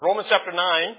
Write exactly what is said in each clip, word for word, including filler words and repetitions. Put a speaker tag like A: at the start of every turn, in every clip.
A: Romans chapter nine.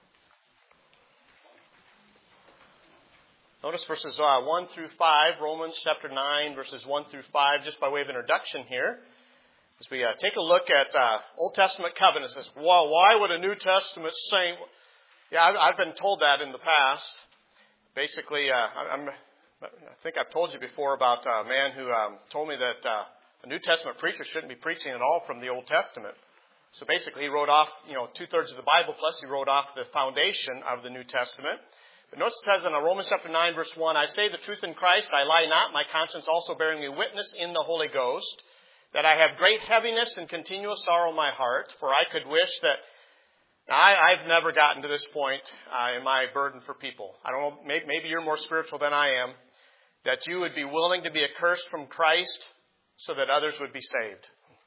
A: Notice verses uh, one through five. Romans chapter nine, verses one through five, just by way of introduction here. As we uh, take a look at uh, Old Testament covenants. Says, well, why would a New Testament saint... Yeah, I've, I've been told that in the past. Basically, uh, I'm, I think I've told you before about a man who um, told me that uh, a New Testament preacher shouldn't be preaching at all from the Old Testament. So basically, he wrote off, you know, two-thirds of the Bible, plus he wrote off the foundation of the New Testament. But notice it says in Romans chapter nine, verse one, I say the truth in Christ, I lie not, my conscience also bearing me witness in the Holy Ghost, that I have great heaviness and continual sorrow in my heart, for I could wish that... Now, I, I've never gotten to this point uh, in my burden for people. I don't know, maybe, maybe you're more spiritual than I am, that you would be willing to be accursed from Christ so that others would be saved.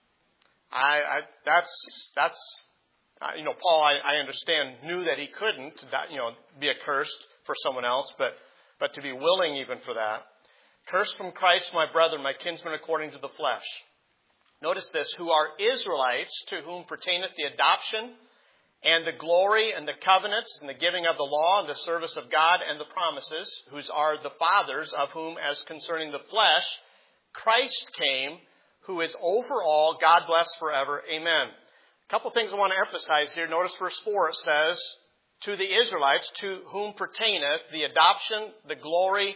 A: I, I that's, that's, uh, you know, Paul, I, I understand, knew that he couldn't, you know, be accursed for someone else, but, but to be willing even for that. Cursed from Christ, my brethren, my kinsmen according to the flesh. Notice this, who are Israelites, to whom pertaineth the adoption and the glory and the covenants and the giving of the law and the service of God and the promises, whose are the fathers, of whom, as concerning the flesh, Christ came, who is over all, God bless forever. Amen. A couple things I want to emphasize here. Notice verse four, it says, to the Israelites, to whom pertaineth the adoption, the glory,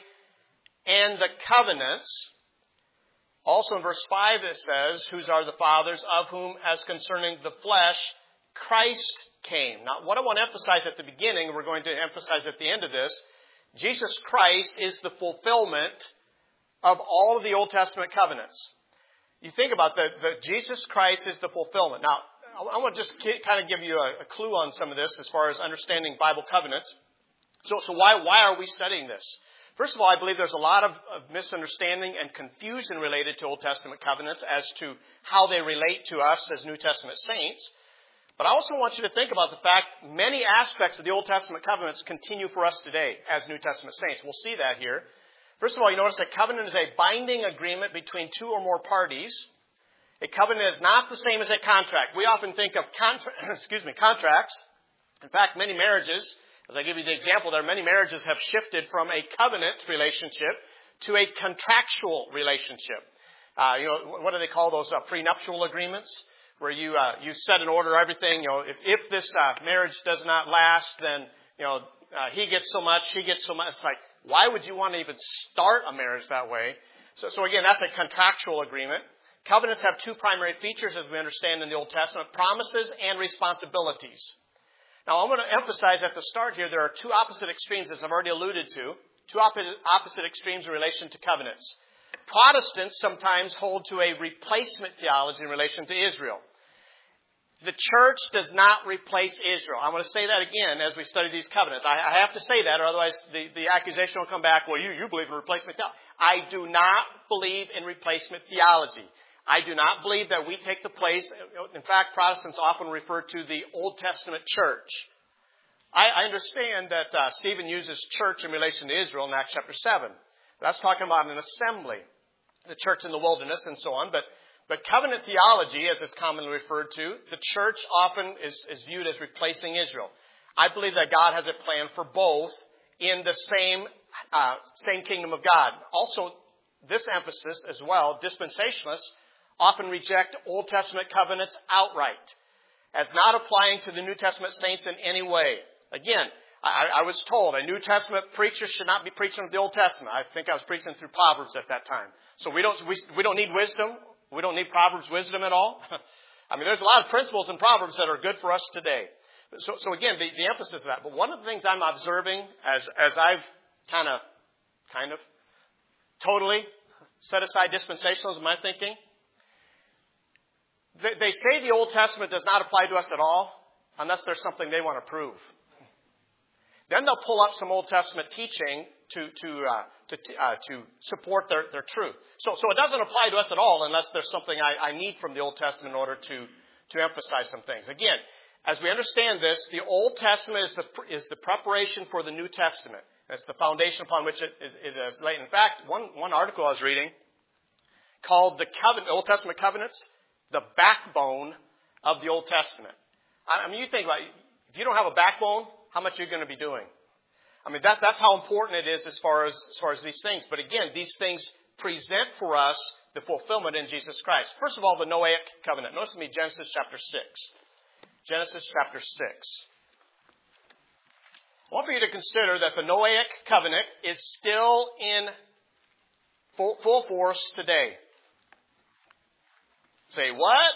A: and the covenants. Also in verse five it says, whose are the fathers, of whom, as concerning the flesh, Christ came. Now, what I want to emphasize at the beginning, we're going to emphasize at the end of this, Jesus Christ is the fulfillment of all of the Old Testament covenants. You think about that, that Jesus Christ is the fulfillment. Now, I want to just kind of give you a, a clue on some of this as far as understanding Bible covenants. So, so why, why are we studying this? First of all, I believe there's a lot of, of misunderstanding and confusion related to Old Testament covenants as to how they relate to us as New Testament saints. But I also want you to think about the fact many aspects of the Old Testament covenants continue for us today as New Testament saints. We'll see that here. First of all, you notice a covenant is a binding agreement between two or more parties. A covenant is not the same as a contract. We often think of contra- excuse me, contracts. In fact, many marriages, as I give you the example there, many marriages have shifted from a covenant relationship to a contractual relationship. Uh, you know, what do they call those uh, prenuptial agreements? Where you uh, you set and order everything. You know, if, if this uh, marriage does not last, then, you know, uh, he gets so much, she gets so much. It's like, why would you want to even start a marriage that way? So, so again, that's a contractual agreement. Covenants have two primary features, as we understand in the Old Testament, promises and responsibilities. Now, I'm going to emphasize at the start here, there are two opposite extremes, as I've already alluded to, two opposite extremes in relation to covenants. Protestants sometimes hold to a replacement theology in relation to Israel. The church does not replace Israel. I'm going to say that again as we study these covenants. I, I have to say that, or otherwise the, the accusation will come back, well, you, you believe in replacement theology. I do not believe in replacement theology. I do not believe that we take the place. In fact, Protestants often refer to the Old Testament church. I, I understand that uh, Stephen uses church in relation to Israel in Acts chapter seven. That's talking about an assembly, the church in the wilderness and so on. But But covenant theology, as it's commonly referred to, the church often is, is viewed as replacing Israel. I believe that God has a plan for both in the same uh, same kingdom of God. Also, this emphasis as well, dispensationalists often reject Old Testament covenants outright as not applying to the New Testament saints in any way. Again, I, I was told a New Testament preacher should not be preaching the Old Testament. I think I was preaching through Proverbs at that time. So we don't we, we don't need wisdom. We don't need Proverbs wisdom at all. I mean, there's a lot of principles in Proverbs that are good for us today. So, so again, the, the emphasis of that. But one of the things I'm observing as, as I've kind of, kind of totally set aside dispensationalism in my thinking, they, they say the Old Testament does not apply to us at all unless there's something they want to prove. Then they'll pull up some Old Testament teaching to to uh, to uh, to support their, their truth. So so it doesn't apply to us at all unless there's something I, I need from the Old Testament in order to to emphasize some things. Again, as we understand this, the Old Testament is the is the preparation for the New Testament. It's the foundation upon which it, it, it is laid. In fact, one one article I was reading called the Covenant, Old Testament covenants, the backbone of the Old Testament. I mean, you think about it. If you don't have a backbone, how much are you going to be doing? I mean, that, that's how important it is as far as, as far as these things. But again, these things present for us the fulfillment in Jesus Christ. First of all, the Noahic covenant. Notice with me Genesis chapter six. Genesis chapter six. I want for you to consider that the Noahic covenant is still in full, full force today. Say, what?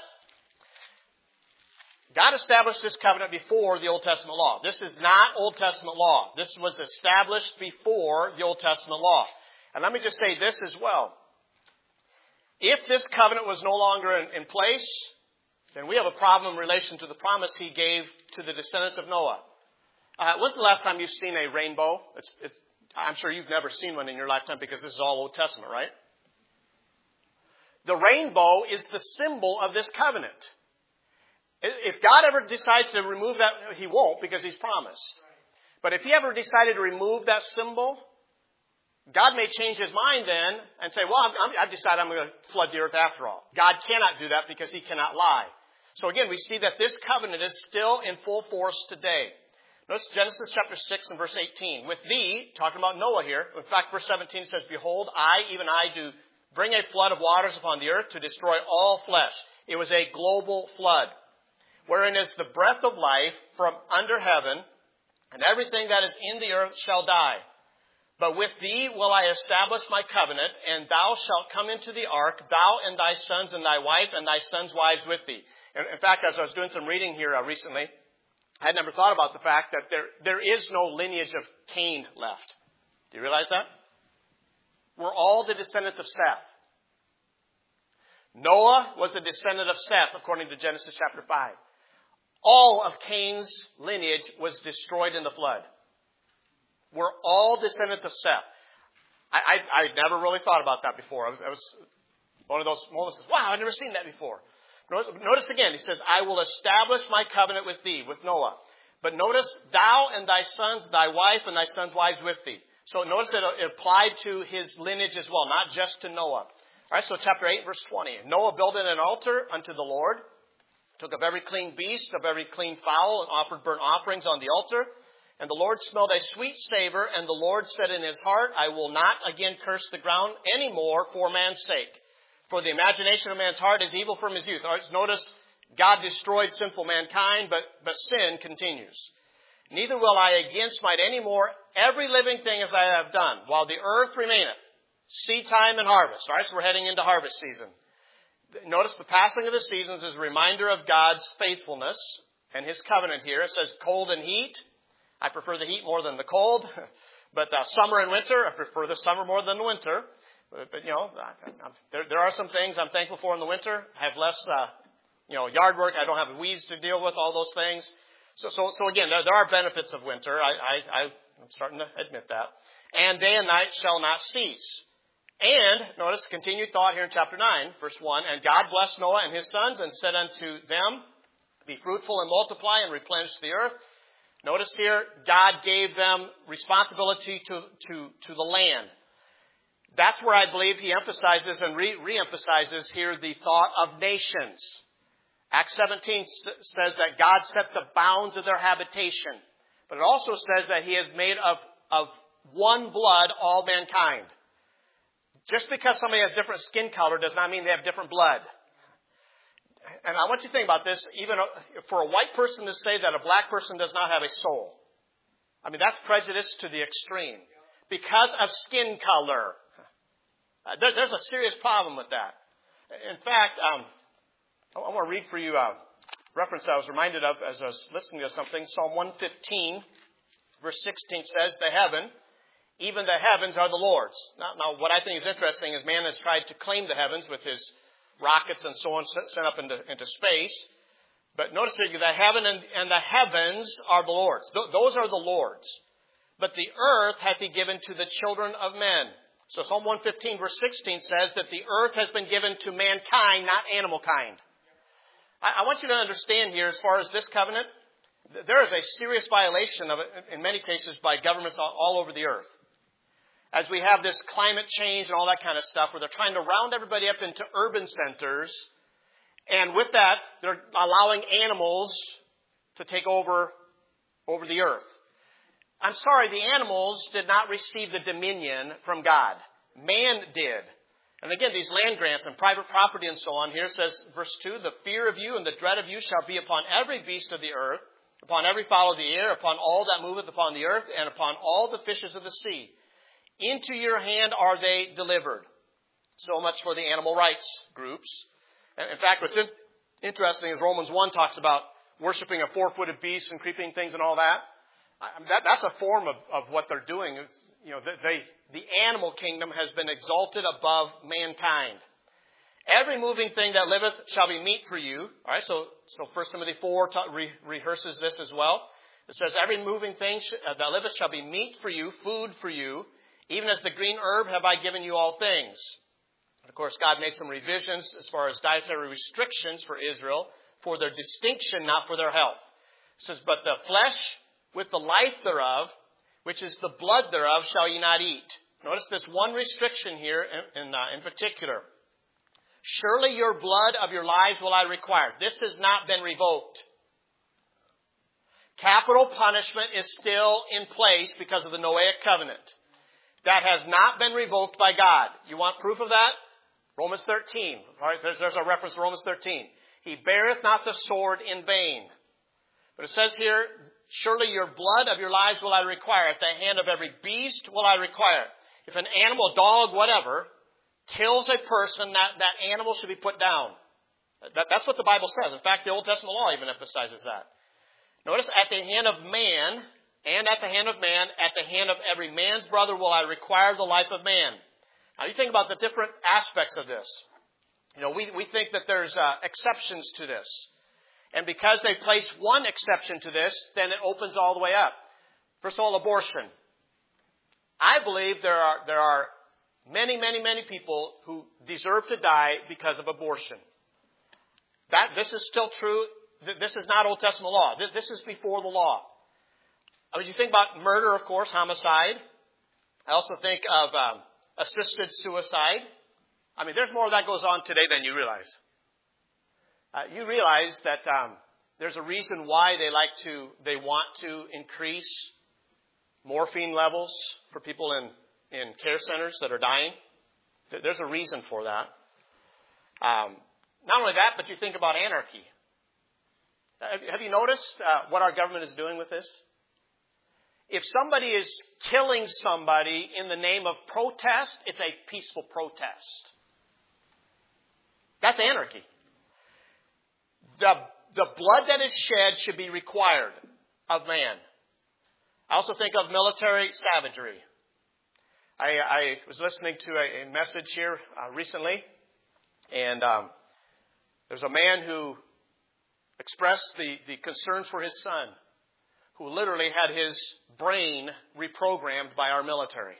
A: God established this covenant before the Old Testament law. This is not Old Testament law. This was established before the Old Testament law. And let me just say this as well. If this covenant was no longer in, in place, then we have a problem in relation to the promise he gave to the descendants of Noah. Uh, when's the last time you've seen a rainbow? It's, it's, I'm sure you've never seen one in your lifetime because this is all Old Testament, right? The rainbow is the symbol of this covenant. If God ever decides to remove that, he won't because he's promised. But if he ever decided to remove that symbol, God may change his mind then and say, well, I'm, I'm, I've decided I'm going to flood the earth after all. God cannot do that because he cannot lie. So again, we see that this covenant is still in full force today. Notice Genesis chapter six and verse eighteen. With thee, talking about Noah here, in fact, verse seventeen says, behold, I, even I, do bring a flood of waters upon the earth to destroy all flesh. It was a global flood, wherein is the breath of life from under heaven, and everything that is in the earth shall die. But with thee will I establish my covenant, and thou shalt come into the ark, thou and thy sons and thy wife and thy sons' wives with thee. And in fact, as I was doing some reading here uh, recently, I had never thought about the fact that there, there is no lineage of Cain left. Do you realize that? We're all the descendants of Seth. Noah was a descendant of Seth, according to Genesis chapter five. All of Cain's lineage was destroyed in the flood. We're all descendants of Seth. I, I, I never really thought about that before. I was, I was one of those moments, wow, I've never seen that before. Notice, notice again, he says, I will establish my covenant with thee, with Noah. But notice, thou and thy sons, thy wife and thy sons' wives with thee. So notice that it applied to his lineage as well, not just to Noah. All right, so chapter eight, verse twenty. Noah builded an altar unto the Lord, took of every clean beast, of every clean fowl, and offered burnt offerings on the altar. And the Lord smelled a sweet savor, and the Lord said in his heart, I will not again curse the ground any more for man's sake. For the imagination of man's heart is evil from his youth. All right, so notice, God destroyed sinful mankind, but, but sin continues. Neither will I again smite any more every living thing as I have done, while the earth remaineth. Seed time and harvest. All right, so we're heading into harvest season. Notice the passing of the seasons is a reminder of God's faithfulness and his covenant here. It says cold and heat. I prefer the heat more than the cold. But uh, summer and winter, I prefer the summer more than the winter. But, but you know, I, I, there, there are some things I'm thankful for in the winter. I have less, uh, you know, yard work. I don't have weeds to deal with, all those things. So, so, so again, there, there are benefits of winter. I, I, I'm starting to admit that. And day and night shall not cease. And, notice, continued thought here in chapter nine, verse one. And God blessed Noah and his sons and said unto them, be fruitful and multiply and replenish the earth. Notice here, God gave them responsibility to, to, to the land. That's where I believe he emphasizes and re- re-emphasizes here the thought of nations. Acts seventeen says that God set the bounds of their habitation. But it also says that he has made of, of one blood all mankind. Just because somebody has different skin color does not mean they have different blood. And I want you to think about this, even for a white person to say that a black person does not have a soul. I mean, that's prejudice to the extreme. Because of skin color. There, there's a serious problem with that. In fact, um, I, I want to read for you a reference I was reminded of as I was listening to something. Psalm one fifteen, verse sixteen says, the heaven, even the heavens are the Lord's. Now, now, what I think is interesting is man has tried to claim the heavens with his rockets and so on sent up into, into space. But notice here, the heaven and, and the heavens are the Lord's. Th- those are the Lord's. But the earth hath he given to the children of men. So Psalm one fifteen verse sixteen says that the earth has been given to mankind, not animal kind. I, I want you to understand here, as far as this covenant, there is a serious violation of it, in many cases, by governments all, all over the earth. As we have this climate change and all that kind of stuff, where they're trying to round everybody up into urban centers, and with that, they're allowing animals to take over over the earth. I'm sorry, the animals did not receive the dominion from God. Man did. And again, these land grants and private property and so on, here says, verse two, the fear of you and the dread of you shall be upon every beast of the earth, upon every fowl of the air, upon all that moveth upon the earth, and upon all the fishes of the sea. Into your hand are they delivered. So much for the animal rights groups. In fact, what's interesting is Romans one talks about worshiping a four-footed beast and creeping things and all that. that that's a form of, of what they're doing. It's, you know, they, the animal kingdom has been exalted above mankind. Every moving thing that liveth shall be meat for you. All right, so so First Timothy four ta- re- rehearses this as well. It says, every moving thing sh- uh, that liveth shall be meat for you, food for you. Even as the green herb have I given you all things. And of course, God made some revisions as far as dietary restrictions for Israel for their distinction, not for their health. It says, but the flesh with the life thereof, which is the blood thereof, shall ye not eat. Notice this one restriction here in, in, uh, in particular. Surely your blood of your lives will I require. This has not been revoked. Capital punishment is still in place because of the Noahic covenant. That has not been revoked by God. You want proof of that? Romans thirteen. All right, there's, there's a reference to Romans thirteen. He beareth not the sword in vain. But it says here, surely your blood of your lives will I require. At the hand of every beast will I require. If an animal, dog, whatever, kills a person, that, that animal should be put down. That, that's what the Bible says. In fact, the Old Testament law even emphasizes that. Notice, at the hand of man, and at the hand of man, at the hand of every man's brother will I require the life of man. Now, you think about the different aspects of this. You know, we, we think that there's uh, exceptions to this. And because they place one exception to this, then it opens all the way up. First of all, abortion. I believe there are, there are many, many, many people who deserve to die because of abortion. That, this is still true. This is not Old Testament law. This is before the law. I mean, you think about murder, of course, homicide. I also think of um, assisted suicide. I mean, there's more of that goes on today than you realize. Uh, you realize that um, there's a reason why they like to, they want to increase morphine levels for people in, in care centers that are dying. There's a reason for that. Um, not only that, but you think about anarchy. Have you noticed uh, what our government is doing with this? If somebody is killing somebody in the name of protest, it's a peaceful protest. That's anarchy. The, the blood that is shed should be required of man. I also think of military savagery. I, I was listening to a, a message here uh, recently, and um, there's a man who expressed the, the concerns for his son, who literally had his brain reprogrammed by our military.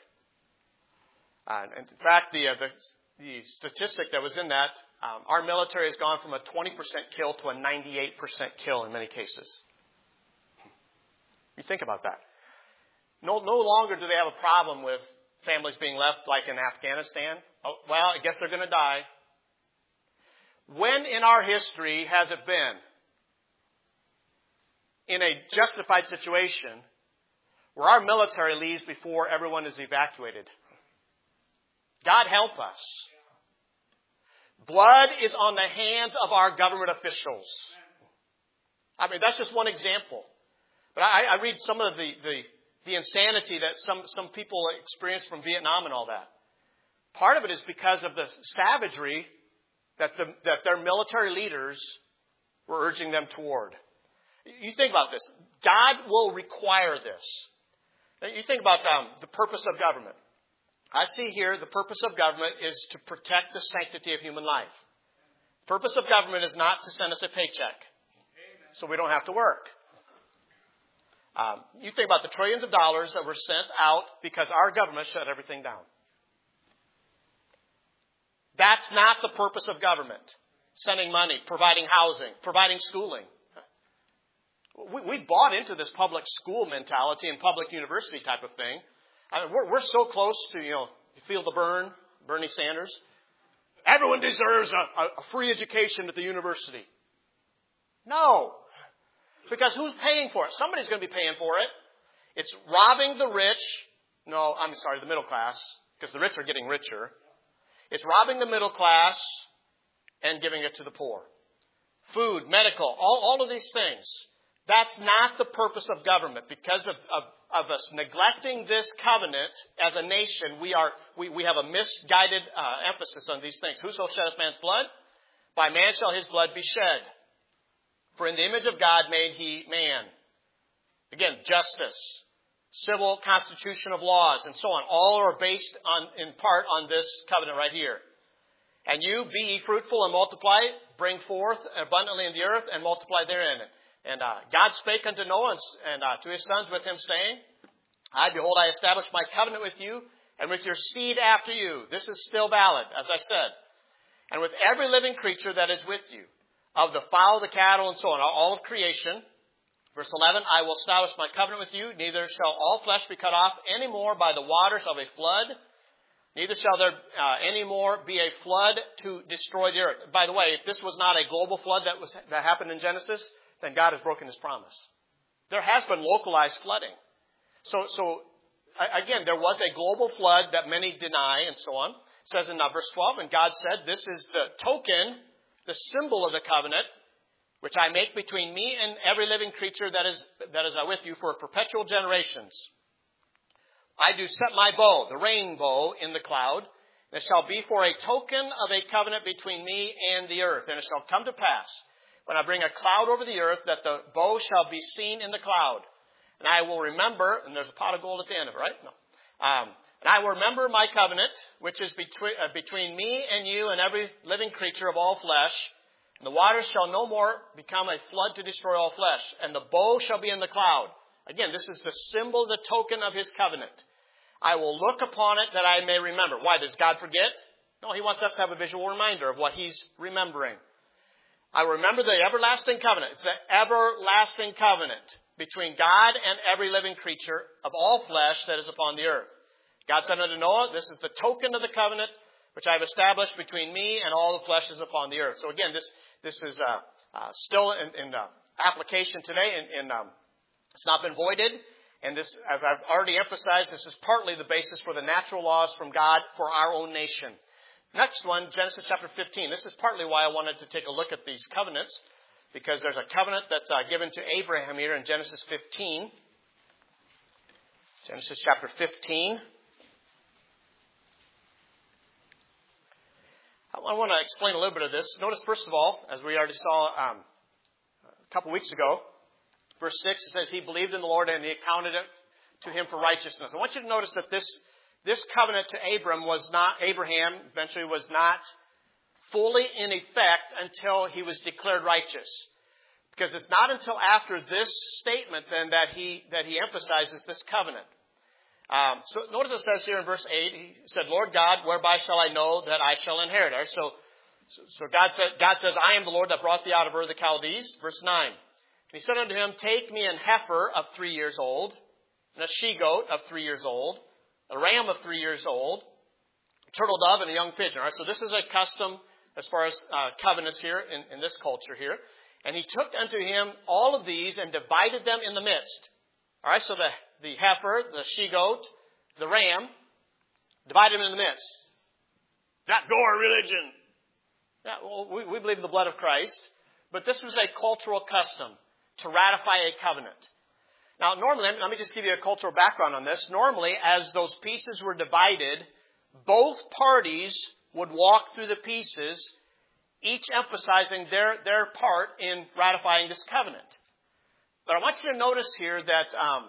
A: Uh, and in fact, the, uh, the the statistic that was in that, um, our military has gone from a twenty percent kill to a ninety-eight percent kill in many cases. You think about that. No, no longer do they have a problem with families being left like in Afghanistan. Oh, well, I guess they're going to die. When in our history has it been in a justified situation where our military leaves before everyone is evacuated? God help us. Blood is on the hands of our government officials. I mean, that's just one example. But I, I read some of the, the, the insanity that some, some people experience from Vietnam and all that. Part of it is because of the savagery that, the, that their military leaders were urging them toward. You think about this. God will require this. You think about um, the purpose of government. I see here the purpose of government is to protect the sanctity of human life. The purpose of government is not to send us a paycheck so we don't have to work. Um, you think about the trillions of dollars that were sent out because our government shut everything down. That's not the purpose of government. Sending money, providing housing, providing schooling. We, we bought into this public school mentality and public university type of thing. I mean, we're, we're so close to, you know, feel the burn, Bernie Sanders. Everyone deserves a, a free education at the university. No. Because who's paying for it? Somebody's going to be paying for it. It's robbing the rich. No, I'm sorry, the middle class, because the rich are getting richer. It's robbing the middle class and giving it to the poor. Food, medical, all, all of these things. That's not the purpose of government. Because of, of, of us neglecting this covenant as a nation, we are we, we have a misguided uh, emphasis on these things. Whoso sheddeth man's blood, by man shall his blood be shed. For in the image of God made he man. Again, justice, civil constitution of laws, and so on. All are based on, in part on this covenant right here. And you, be ye fruitful and multiply, bring forth abundantly in the earth, and multiply therein. And uh, God spake unto Noah and uh, to his sons with him, saying, I, behold, I establish my covenant with you, and with your seed after you. This is still valid, as I said. And with every living creature that is with you, of the fowl, the cattle, and so on, all of creation. Verse eleven, I will establish my covenant with you, neither shall all flesh be cut off any more by the waters of a flood, neither shall there uh, any more be a flood to destroy the earth. By the way, if this was not a global flood that was that happened in Genesis, then God has broken his promise. There has been localized flooding. So, so again, there was a global flood that many deny and so on. It says in uh, verse twelve, and God said, this is the token, the symbol of the covenant, which I make between me and every living creature that is that is with you for perpetual generations. I do set my bow, the rainbow, in the cloud, and it shall be for a token of a covenant between me and the earth. And it shall come to pass, when I bring a cloud over the earth, that the bow shall be seen in the cloud. And I will remember, and there's a pot of gold at the end of it, right? No. Um, and I will remember my covenant, which is between, uh, between me and you and every living creature of all flesh. And the waters shall no more become a flood to destroy all flesh. And the bow shall be in the cloud. Again, this is the symbol, the token of his covenant. I will look upon it that I may remember. Why? Does God forget? No, he wants us to have a visual reminder of what he's remembering. I remember the everlasting covenant. It's the everlasting covenant between God and every living creature of all flesh that is upon the earth. God said unto Noah, this is the token of the covenant which I have established between me and all the flesh is upon the earth. So again, this this is uh, uh, still in, in uh, application today, and, and um, it's not been voided. And this, as I've already emphasized, this is partly the basis for the natural laws from God for our own nation. Next one, Genesis chapter fifteen. This is partly why I wanted to take a look at these covenants, because there's a covenant that's uh, given to Abraham here in Genesis fifteen. Genesis chapter fifteen. I want to explain a little bit of this. Notice, first of all, as we already saw um, a couple weeks ago, verse six, it says, he believed in the Lord and he accounted it to him for righteousness. I want you to notice that this this covenant to Abram was not, Abraham eventually was not fully in effect until he was declared righteous. Because it's not until after this statement then that he that he emphasizes this covenant. Um, so notice it says here in verse eight, he said, Lord God, whereby shall I know that I shall inherit? Right? So, so, so God, said, God says, I am the Lord that brought thee out of Ur of the Chaldees. Verse nine. And he said unto him, take me an heifer of three years old, and a she-goat of three years old, a ram of three years old, a turtle dove, and a young pigeon. All right, so this is a custom as far as uh, covenants here in, in this culture here. And he took unto him all of these and divided them in the midst. All right, so the, the heifer, the she-goat, the ram, divided them in the midst. That Gore religion. Yeah, well, we, we believe in the blood of Christ, but this was a cultural custom to ratify a covenant. Now, normally, let me just give you a cultural background on this. Normally, as those pieces were divided, both parties would walk through the pieces, each emphasizing their, their part in ratifying this covenant. But I want you to notice here that um,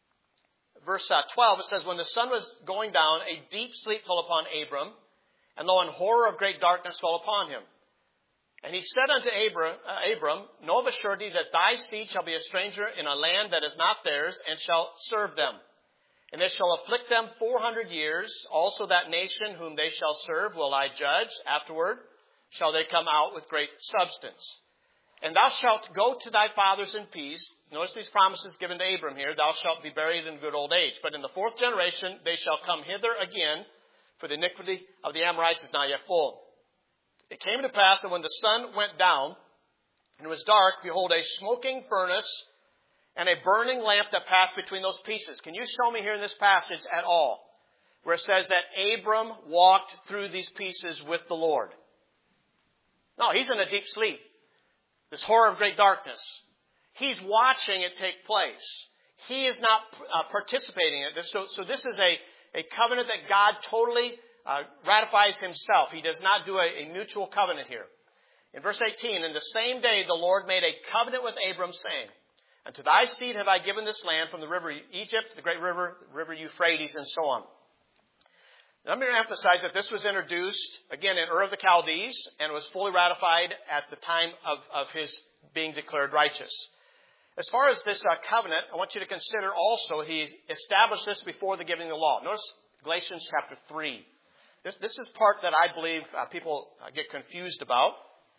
A: verse uh, twelve, it says, when the sun was going down, a deep sleep fell upon Abram, and lo, an horror of great darkness fell upon him. And he said unto Abram, uh, Abram, know of a surety that thy seed shall be a stranger in a land that is not theirs, and shall serve them. And they shall afflict them four hundred years. Also that nation whom they shall serve will I judge. Afterward shall they come out with great substance. And thou shalt go to thy fathers in peace. Notice these promises given to Abram here. Thou shalt be buried in good old age. But in the fourth generation they shall come hither again, for the iniquity of the Amorites is not yet full. It came to pass that when the sun went down, And it was dark, behold, a smoking furnace and a burning lamp that passed between those pieces. Can you show me here in this passage at all where it says that Abram walked through these pieces with the Lord? No, he's in a deep sleep. This horror of great darkness. He's watching it take place. He is not uh, participating in it. So, so this is a, a covenant that God totally uh, ratifies himself. He does not do a, a mutual covenant here. In verse eighteen, in the same day the Lord made a covenant with Abram, saying, Unto thy seed have I given this land from the river Egypt, the great river, the river Euphrates, and so on. Now, let me emphasize that this was introduced, again, in Ur of the Chaldees, and was fully ratified at the time of, of his being declared righteous. As far as this uh, covenant, I want you to consider also he established this before the giving of the law. Notice Galatians chapter three. This, this is part that I believe uh, people uh, get confused about.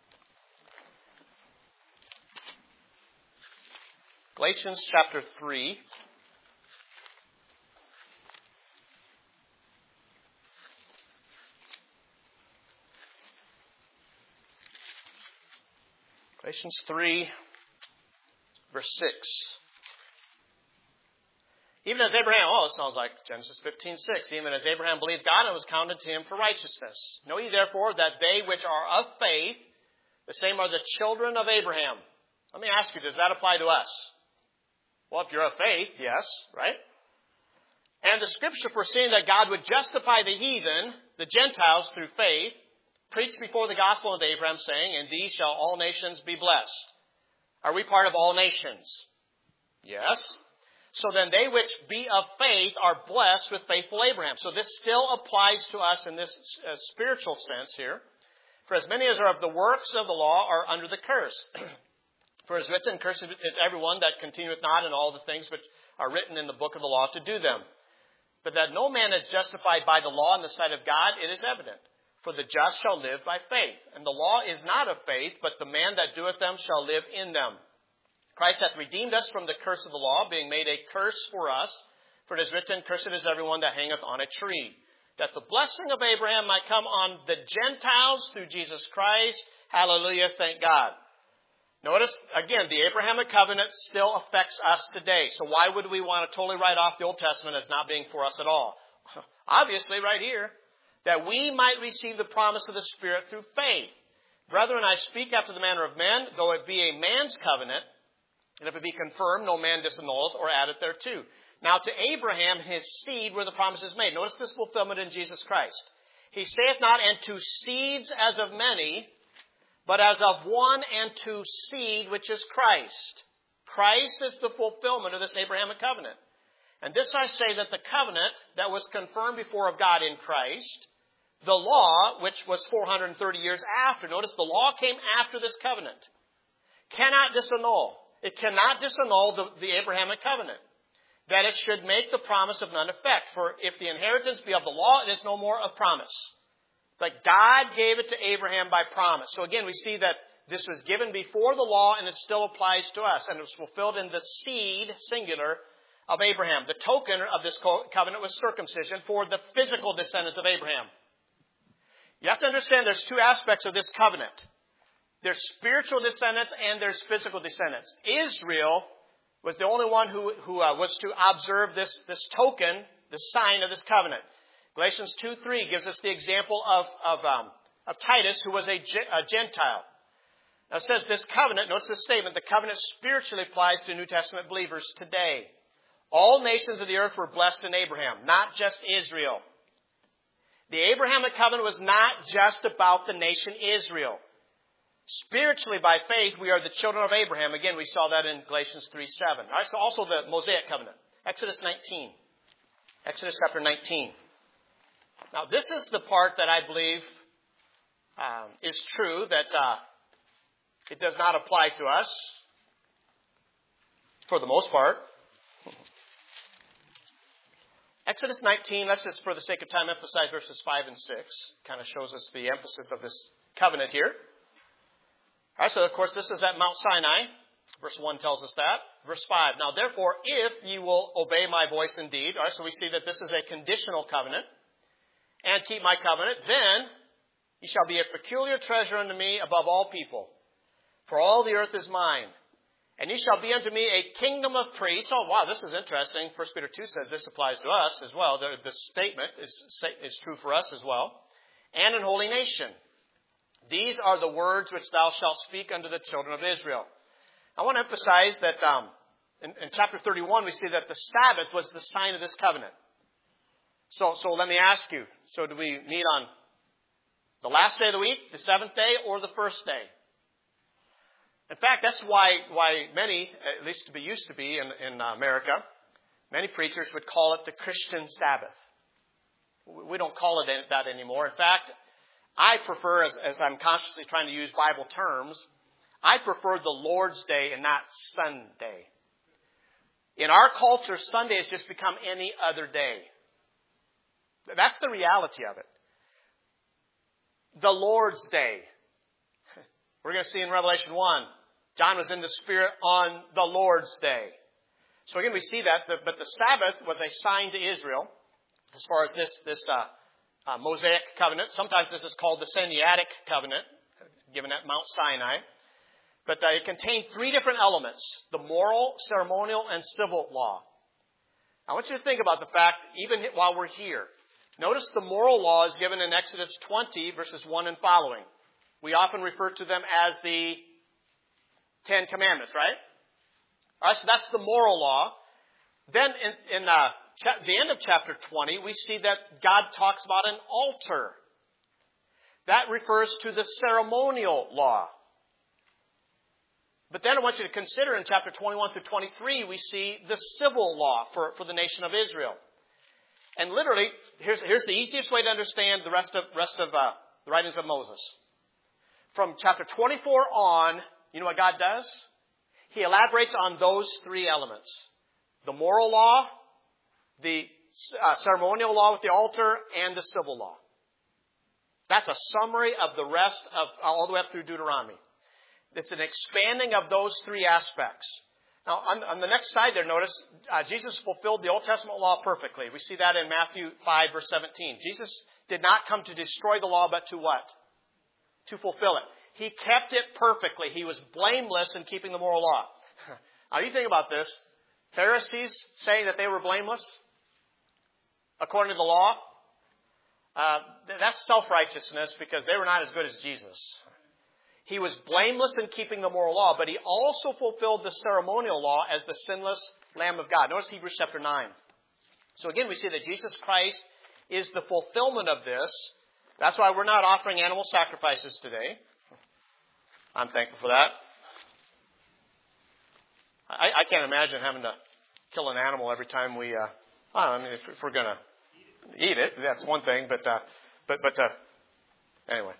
A: Galatians chapter three. Galatians three, verse six. Even as Abraham, oh, it sounds like Genesis fifteen six. Even as Abraham believed God, and was counted to him for righteousness. Know ye therefore that they which are of faith, the same are the children of Abraham. Let me ask you, does that apply to us? Well, if you're of faith, yes, right? And the scripture foreseeing that God would justify the heathen, the Gentiles, through faith, preached before the gospel of Abraham, saying, In thee shall all nations be blessed. Are we part of all nations? Yes. So then they which be of faith are blessed with faithful Abraham. So this still applies to us in this uh, spiritual sense here. For as many as are of the works of the law are under the curse. For as written, cursed is everyone that continueth not in all the things which are written in the book of the law to do them. But that no man is justified by the law in the sight of God, it is evident. For the just shall live by faith. And the law is not of faith, but the man that doeth them shall live in them. Christ hath redeemed us from the curse of the law, being made a curse for us. For it is written, Cursed is everyone that hangeth on a tree. That the blessing of Abraham might come on the Gentiles through Jesus Christ. Hallelujah, thank God. Notice, again, the Abrahamic covenant still affects us today. So why would we want to totally write off the Old Testament as not being for us at all? Obviously, right here, that we might receive the promise of the Spirit through faith. Brethren, I speak after the manner of men, though it be a man's covenant, and if it be confirmed, no man disannulleth or addeth thereto. Now to Abraham, his seed, were the promises made. Notice this fulfillment in Jesus Christ. He saith not, and to seeds as of many, but as of one, and to seed, which is Christ. Christ is the fulfillment of this Abrahamic covenant. And this I say, that the covenant that was confirmed before of God in Christ, the law, which was four hundred thirty years after, notice the law came after this covenant, cannot disannul. It cannot disannul the, the Abrahamic covenant. That it should make the promise of none effect. For if the inheritance be of the law, it is no more of promise. But God gave it to Abraham by promise. So again, we see that this was given before the law, and it still applies to us. And it was fulfilled in the seed, singular, of Abraham. The token of this covenant was circumcision for the physical descendants of Abraham. You have to understand there's two aspects of this covenant. There's spiritual descendants and there's physical descendants. Israel was the only one who, who uh, was to observe this, this token, the sign of this covenant. Galatians two three gives us the example of, of, um, of Titus, who was a, a Gentile. Now it says this covenant, notice this statement, the covenant spiritually applies to New Testament believers today. All nations of the earth were blessed in Abraham, not just Israel. The Abrahamic covenant was not just about the nation Israel. Spiritually, by faith, we are the children of Abraham. Again, we saw that in Galatians three seven. All right, so also the Mosaic covenant. Exodus nineteen. Exodus chapter nineteen. Now, this is the part that I believe um, is true, that uh, it does not apply to us for the most part. Exodus nineteen, let's just, for the sake of time, emphasize verses five and six. Kind of shows us the emphasis of this covenant here. All right, so of course this is at Mount Sinai. Verse one tells us that. Verse five, now therefore, if you will obey my voice indeed, all right, so we see that this is a conditional covenant, and keep my covenant, then ye shall be a peculiar treasure unto me above all people. For all the earth is mine. And ye shall be unto me a kingdom of priests. Oh, wow, this is interesting. First Peter two says this applies to us as well. The, the statement is, is true for us as well. And an holy nation. These are the words which thou shalt speak unto the children of Israel. I want to emphasize that um, in, in chapter thirty-one, we see that the Sabbath was the sign of this covenant. So, so let me ask you, so do we meet on the last day of the week, the seventh day, or the first day? In fact, that's why why many, at least to be used to be in, in America, many preachers would call it the Christian Sabbath. We don't call it that anymore. In fact, I prefer, as, as I'm consciously trying to use Bible terms, I prefer the Lord's Day and not Sunday. In our culture, Sunday has just become any other day. That's the reality of it. The Lord's Day. We're going to see in Revelation one, John was in the Spirit on the Lord's Day. So again, we see that, but the Sabbath was a sign to Israel as far as this, this uh, uh, Mosaic covenant. Sometimes this is called the Sinaitic covenant, given at Mount Sinai. But uh, it contained three different elements: the moral, ceremonial, and civil law. I want you to think about the fact, even while we're here, notice the moral law is given in Exodus twenty, verses one and following. We often refer to them as the Ten Commandments, right? All right, so that's the moral law. Then in, in uh, cha- the end of chapter twenty, we see that God talks about an altar. That refers to the ceremonial law. But then I want you to consider in chapter twenty-one through twenty-three, we see the civil law for, for the nation of Israel. And literally, here's, here's the easiest way to understand the rest of, rest of uh, the writings of Moses. From chapter twenty-four on, you know what God does? He elaborates on those three elements. The moral law, the uh, ceremonial law with the altar, and the civil law. That's a summary of the rest of all the way up through Deuteronomy. It's an expanding of those three aspects. Now, on, on the next slide there, notice uh, Jesus fulfilled the Old Testament law perfectly. We see that in Matthew five, verse seventeen. Jesus did not come to destroy the law, but to what? To fulfill it. He kept it perfectly. He was blameless in keeping the moral law. Now, you think about this. Pharisees saying that they were blameless according to the law. Uh, that's self-righteousness because they were not as good as Jesus. He was blameless in keeping the moral law, but he also fulfilled the ceremonial law as the sinless Lamb of God. Notice Hebrews chapter nine. So again, we see that Jesus Christ is the fulfillment of this. That's why we're not offering animal sacrifices today. I'm thankful for that. I, I can't imagine having to kill an animal every time we, uh, I mean, if, if we're going to eat it, that's one thing, but, uh, but, but, uh, anyway.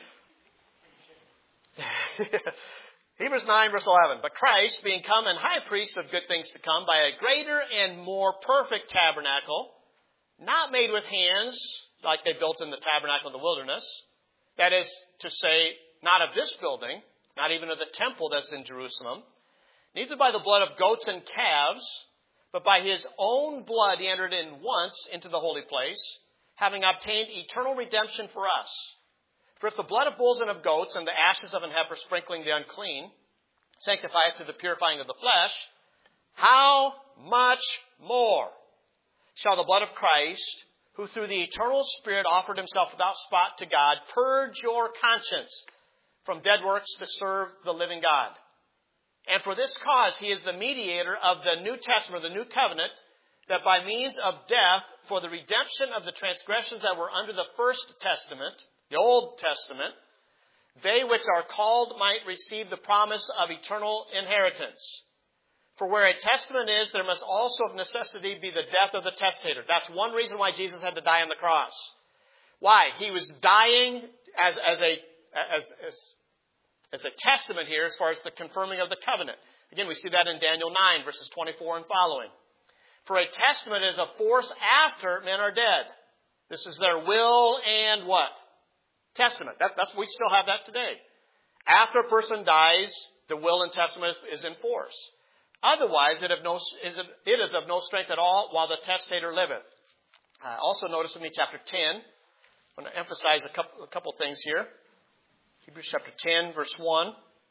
A: Hebrews nine, verse eleven. But Christ, being come and high priest of good things to come, by a greater and more perfect tabernacle, not made with hands, like they built in the tabernacle in the wilderness, that is to say, not of this building, not even of the temple that's in Jerusalem, neither by the blood of goats and calves, but by his own blood he entered in once into the holy place, having obtained eternal redemption for us. For if the blood of bulls and of goats and the ashes of an heifer sprinkling the unclean sanctify it to the purifying of the flesh, how much more shall the blood of Christ, who through the eternal Spirit offered himself without spot to God, purge your conscience from dead works to serve the living God? And for this cause he is the mediator of the New Testament, the New Covenant, that by means of death, for the redemption of the transgressions that were under the first testament, the Old Testament, they which are called might receive the promise of eternal inheritance. For where a testament is, there must also of necessity be the death of the testator. That's one reason why Jesus had to die on the cross. Why? He was dying as, as, a, as, as, as a testament here as far as the confirming of the covenant. Again, we see that in Daniel nine, verses twenty-four and following. For a testament is a force after men are dead. This is their will and what? Testament. That, that's we still have that today. After a person dies, the will and testament is, is in force. Otherwise, it, of no, is, it is of no strength at all while the testator liveth. Uh, also notice with me chapter ten. I want to emphasize a couple, a couple things here. Hebrews chapter ten, verse one.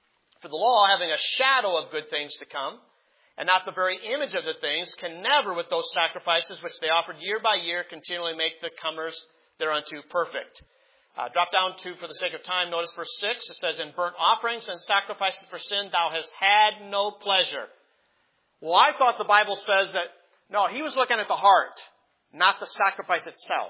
A: For the law, having a shadow of good things to come, and not the very image of the things, can never, with those sacrifices which they offered year by year, continually make the comers thereunto perfect. Uh, drop down to, for the sake of time, notice verse six. It says, in burnt offerings and sacrifices for sin, thou hast had no pleasure. Well, I thought the Bible says that, no, he was looking at the heart, not the sacrifice itself.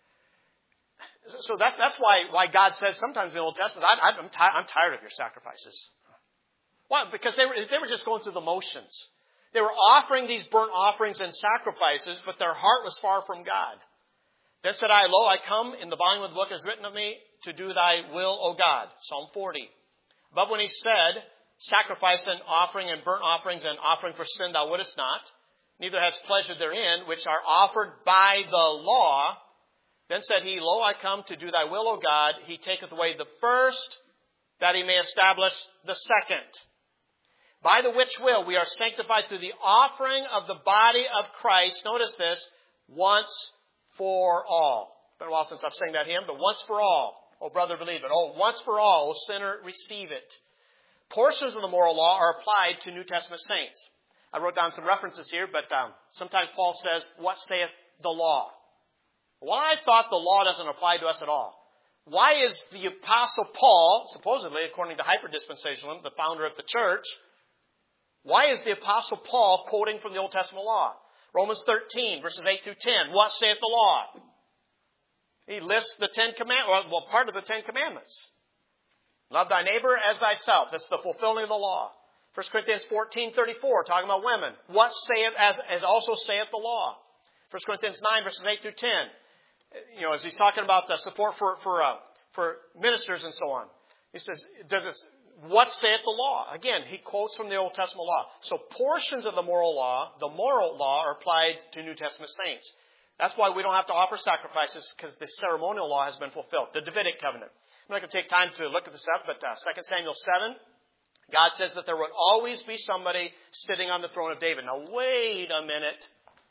A: So that, that's why, why God says sometimes in the Old Testament, I, I'm, ti- I'm tired of your sacrifices. Why? Because they were, they were just going through the motions. They were offering these burnt offerings and sacrifices, but their heart was far from God. Then said I, Lo, I come, in the volume of the book is written of me, to do thy will, O God. Psalm forty. But when he said, sacrifice and offering and burnt offerings and offering for sin thou wouldest not, neither hadst pleasure therein, which are offered by the law, then said he, Lo, I come to do thy will, O God. He taketh away the first, that he may establish the second. By the which will we are sanctified through the offering of the body of Christ. Notice this, once for all. It's been a while since I've sang that hymn, but once for all. Oh, brother, believe it. Oh, once for all, oh, sinner, receive it. Portions of the moral law are applied to New Testament saints. I wrote down some references here, but um, sometimes Paul says, what saith the law? Well, I thought the law doesn't apply to us at all. Why is the Apostle Paul, supposedly, according to hyperdispensationalism, the founder of the church, why is the Apostle Paul quoting from the Old Testament law? Romans thirteen, verses eight through ten. What saith the law? He lists the Ten Commandments, well, part of the Ten Commandments. Love thy neighbor as thyself. That's the fulfilling of the law. First Corinthians fourteen, thirty-four, talking about women. What saith, as, as also saith the law? First Corinthians nine, verses eight through ten. You know, as he's talking about the support for, for, uh, for ministers and so on. He says, does this, what saith the law? Again, he quotes from the Old Testament law. So portions of the moral law, the moral law, are applied to New Testament saints. That's why we don't have to offer sacrifices, because the ceremonial law has been fulfilled. The Davidic covenant. I'm not going to take time to look at this up, but uh, Second Samuel seven, God says that there would always be somebody sitting on the throne of David. Now, wait a minute.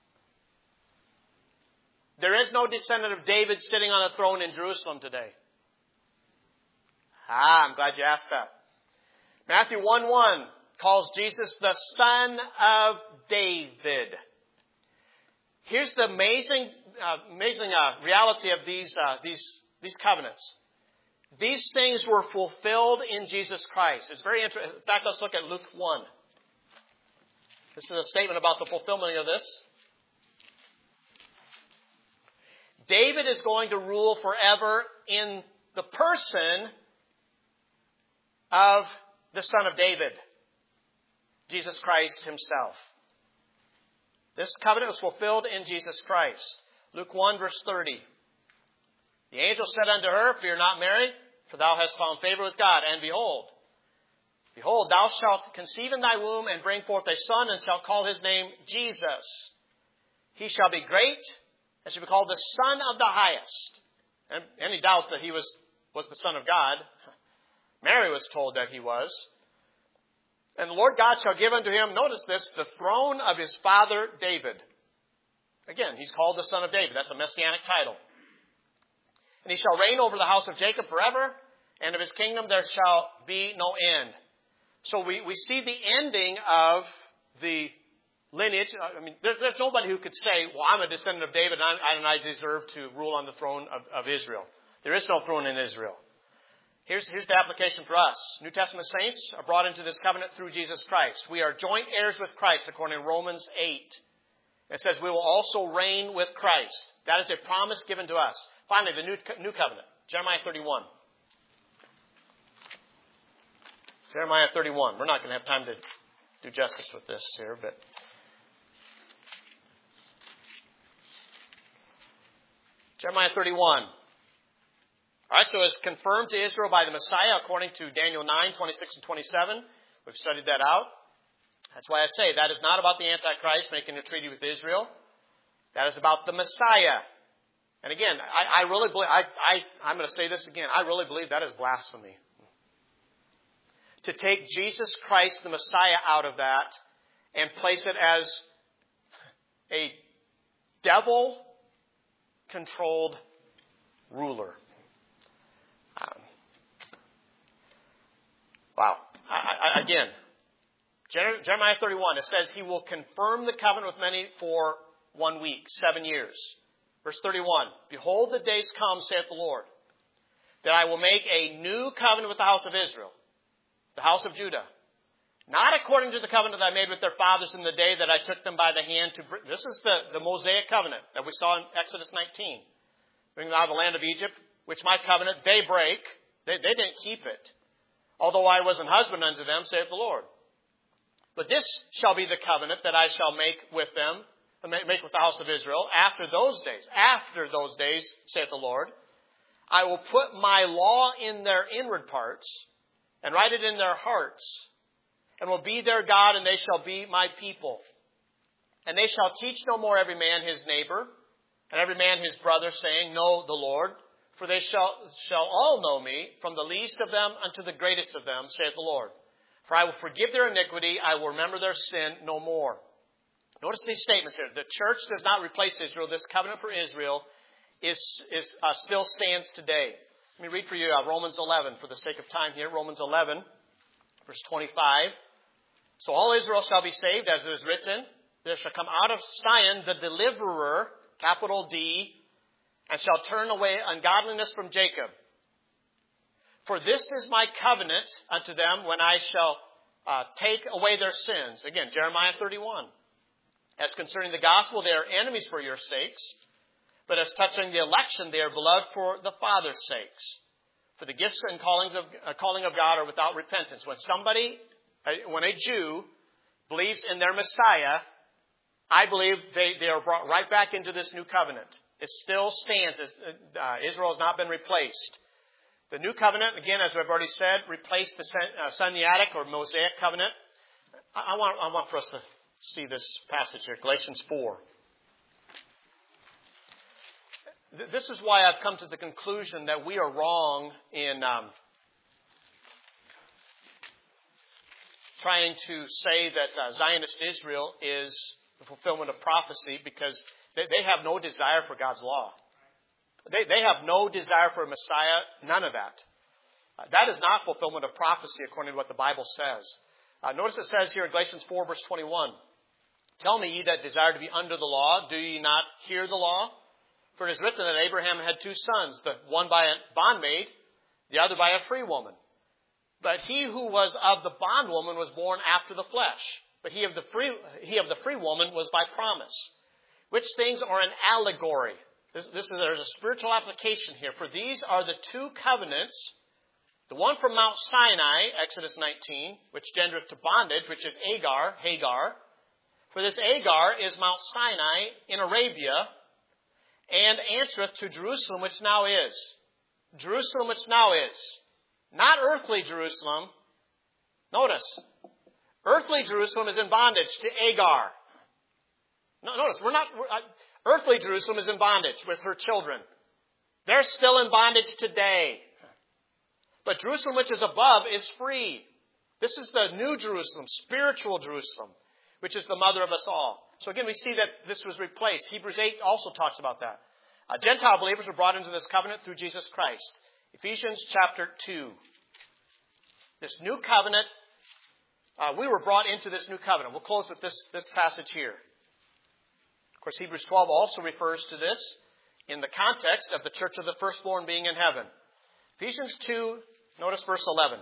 A: There is no descendant of David sitting on a throne in Jerusalem today. Ah, I'm glad you asked that. Matthew one one calls Jesus the Son of David. Here's the amazing, uh, amazing uh, reality of these uh, these these covenants. These things were fulfilled in Jesus Christ. It's very interesting. In fact, let's look at Luke one. This is a statement about the fulfillment of this. David is going to rule forever in the person of the Son of David, Jesus Christ himself. This covenant was fulfilled in Jesus Christ. Luke one, verse thirty. The angel said unto her, Fear not, Mary, for thou hast found favor with God. And behold, behold, thou shalt conceive in thy womb and bring forth a son, and shalt call his name Jesus. He shall be great, and shall be called the Son of the Highest. And any doubts that he was, was the Son of God? Mary was told that he was. And the Lord God shall give unto him, notice this, the throne of his father David. Again, he's called the Son of David. That's a messianic title. And he shall reign over the house of Jacob forever, and of his kingdom there shall be no end. So we, we see the ending of the lineage. I mean, there, there's nobody who could say, well, I'm a descendant of David, and, I'm, and I deserve to rule on the throne of, of Israel. There is no throne in Israel. Here's, here's the application for us. New Testament saints are brought into this covenant through Jesus Christ. We are joint heirs with Christ, according to Romans eight. It says we will also reign with Christ. That is a promise given to us. Finally, the new, new covenant, Jeremiah thirty-one. Jeremiah thirty-one. We're not going to have time to do justice with this here, but Jeremiah thirty-one. All right, so it's confirmed to Israel by the Messiah according to Daniel nine, twenty-six and twenty-seven. We've studied that out. That's why I say that is not about the Antichrist making a treaty with Israel. That is about the Messiah. And again, I, I really believe, I, I, I'm going to say this again, I really believe that is blasphemy. To take Jesus Christ, the Messiah, out of that and place it as a devil-controlled ruler. Um, wow. I, I, again, Jeremiah thirty-one, it says he will confirm the covenant with many for one week, seven years. Verse thirty-one, behold, the days come, saith the Lord, that I will make a new covenant with the house of Israel, the house of Judah, not according to the covenant that I made with their fathers in the day that I took them by the hand to bring. This is the, the Mosaic covenant that we saw in Exodus nineteen. Bring them out of the land of Egypt, which my covenant they break. They, they didn't keep it. Although I was an husband unto them, saith the Lord. But this shall be the covenant that I shall make with them, make with the house of Israel, after those days. After those days, saith the Lord, I will put my law in their inward parts, and write it in their hearts, and will be their God, and they shall be my people. And they shall teach no more every man his neighbor, and every man his brother, saying, Know the Lord, for they shall, shall all know me, from the least of them unto the greatest of them, saith the Lord. For I will forgive their iniquity, I will remember their sin no more. Notice these statements here. The church does not replace Israel. This covenant for Israel is, is uh, still stands today. Let me read for you uh, Romans eleven, for the sake of time here. Romans eleven, verse twenty-five. So all Israel shall be saved, as it is written, there shall come out of Zion the deliverer, capital D, and shall turn away ungodliness from Jacob. For this is my covenant unto them when I shall uh, take away their sins. Again, Jeremiah thirty-one. As concerning the gospel, they are enemies for your sakes. But as touching the election, they are beloved for the Father's sakes. For the gifts and callings of, uh, calling of God are without repentance. When somebody, uh, when a Jew believes in their Messiah, I believe they, they are brought right back into this new covenant. It still stands. As, uh, Israel has not been replaced. The new covenant, again, as we've already said, replaced the uh, Sinaitic or Mosaic covenant. I, I, want, I want for us to see this passage here, Galatians four. This is why I've come to the conclusion that we are wrong in um, trying to say that uh, Zionist Israel is the fulfillment of prophecy, because they, they have no desire for God's law. They, they have no desire for a Messiah, none of that. Uh, that is not fulfillment of prophecy according to what the Bible says. Uh, notice it says here in Galatians four, verse twenty-one, Tell me, ye that desire to be under the law, do ye not hear the law? For it is written that Abraham had two sons, the one by a bondmaid, the other by a free woman. But he who was of the bondwoman was born after the flesh. But he of the free, he of the free woman was by promise. Which things are an allegory. This, this is, there's a spiritual application here. For these are the two covenants, the one from Mount Sinai, Exodus nineteen, which gendereth to bondage, which is Agar, Hagar. For this Agar is Mount Sinai in Arabia, and answereth to Jerusalem, which now is. Jerusalem, which now is. Not earthly Jerusalem. Notice, earthly Jerusalem is in bondage to Agar. No, notice, we're not... We're, uh, earthly Jerusalem is in bondage with her children. They're still in bondage today. But Jerusalem, which is above, is free. This is the new Jerusalem, spiritual Jerusalem, which is the mother of us all. So again, we see that this was replaced. Hebrews eight also talks about that. Uh, Gentile believers were brought into this covenant through Jesus Christ. Ephesians chapter two. This new covenant, uh, we were brought into this new covenant. We'll close with this, this passage here. Of course, Hebrews twelve also refers to this in the context of the church of the firstborn being in heaven. Ephesians two, notice verse eleven.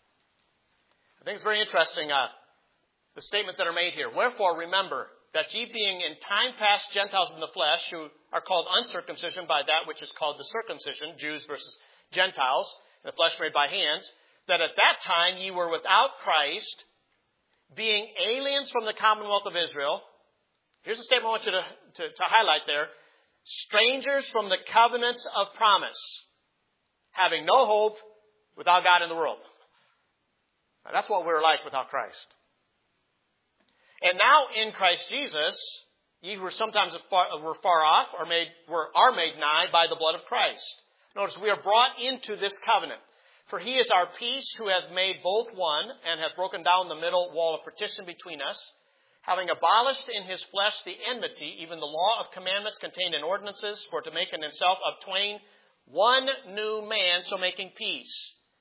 A: I think it's very interesting, uh, the statements that are made here. Wherefore, remember that ye being in time past Gentiles in the flesh, who are called uncircumcision by that which is called the circumcision, Jews versus Gentiles, in the flesh made by hands, that at that time ye were without Christ, being aliens from the commonwealth of Israel. Here's a statement I want you to, to, to highlight there. Strangers from the covenants of promise, having no hope, without God in the world. Now, that's what we're like without Christ. And now in Christ Jesus, ye who were sometimes far, were far off are made, were, are made nigh by the blood of Christ. Notice, we are brought into this covenant. For he is our peace, who hath made both one, and hath broken down the middle wall of partition between us, having abolished in his flesh the enmity, even the law of commandments contained in ordinances, for to make in himself of twain one new man, so making peace,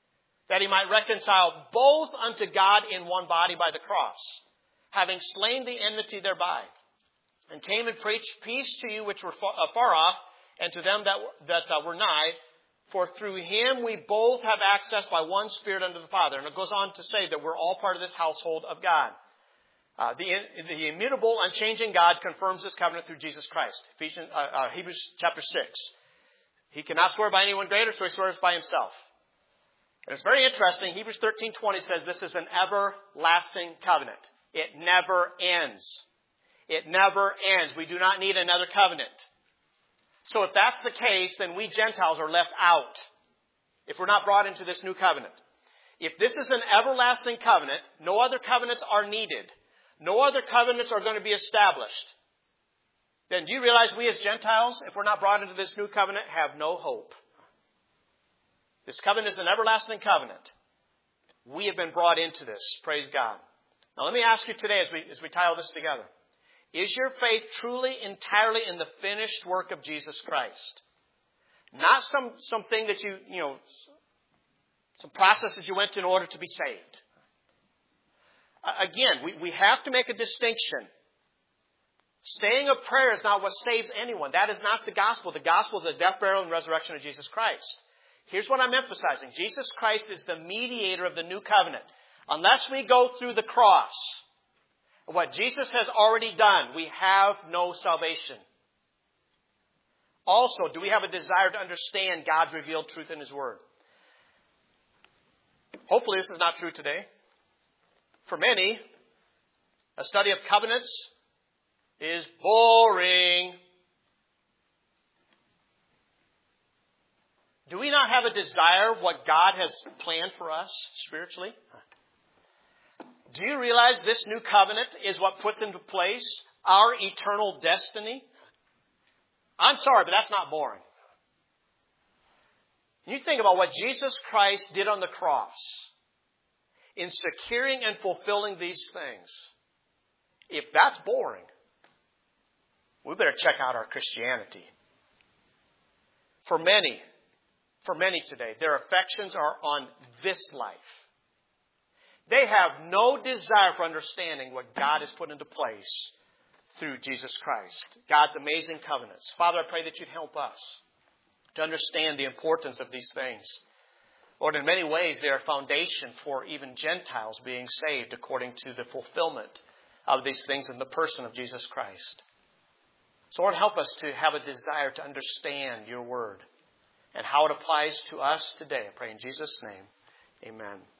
A: that he might reconcile both unto God in one body by the cross, having slain the enmity thereby, and came and preached peace to you which were far off, and to them that, that uh, were nigh. For through him we both have access by one Spirit unto the Father. And it goes on to say that we're all part of this household of God. Uh, the, the immutable, unchanging God confirms this covenant through Jesus Christ. Ephesians, uh, uh, Hebrews chapter six. He cannot swear by anyone greater, so he swears by himself. And it's very interesting. Hebrews thirteen twenty says this is an everlasting covenant. It never ends. It never ends. We do not need another covenant. So if that's the case, then we Gentiles are left out if we're not brought into this new covenant. If this is an everlasting covenant, no other covenants are needed. No other covenants are going to be established. Then do you realize we as Gentiles, if we're not brought into this new covenant, have no hope? This covenant is an everlasting covenant. We have been brought into this. Praise God. Now let me ask you today as we, as we tie all this together. Is your faith truly entirely in the finished work of Jesus Christ? Not some something that you, you know, some process that you went through in order to be saved. Again, we, we have to make a distinction. Saying a prayer is not what saves anyone. That is not the gospel. The gospel is the death, burial, and resurrection of Jesus Christ. Here's what I'm emphasizing. Jesus Christ is the mediator of the new covenant. Unless we go through the cross, what Jesus has already done, we have no salvation. Also, do we have a desire to understand God's revealed truth in His Word? Hopefully this is not true today. For many, a study of covenants is boring. Do we not have a desire of what God has planned for us spiritually? Do you realize this new covenant is what puts into place our eternal destiny? I'm sorry, but that's not boring. You think about what Jesus Christ did on the cross in securing and fulfilling these things. If that's boring, we better check out our Christianity. For many, for many today, their affections are on this life. They have no desire for understanding what God has put into place through Jesus Christ. God's amazing covenants. Father, I pray that you'd help us to understand the importance of these things. Lord, in many ways, they are a foundation for even Gentiles being saved according to the fulfillment of these things in the person of Jesus Christ. So Lord, help us to have a desire to understand your word and how it applies to us today. I pray in Jesus' name. Amen.